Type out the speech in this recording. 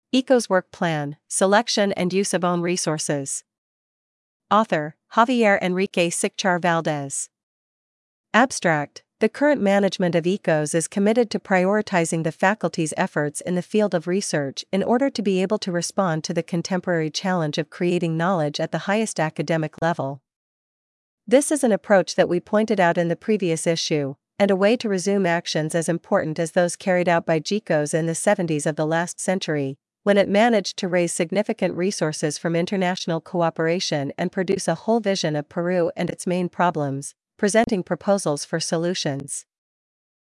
ECO's Work Plan, Selection and Use of Own Resources. Author, Javier Enrique Sicchar Valdez. Abstract: the current management of ECOS is committed to prioritizing the faculty's efforts in the field of research in order to be able to respond to the contemporary challenge of creating knowledge at the highest academic level. This is an approach that we pointed out in the previous issue, and a way to resume actions as important as those carried out by GECOS in the 70s of the last century, when it managed to raise significant resources from international cooperation and produce a whole vision of Peru and its main problems, presenting proposals for solutions.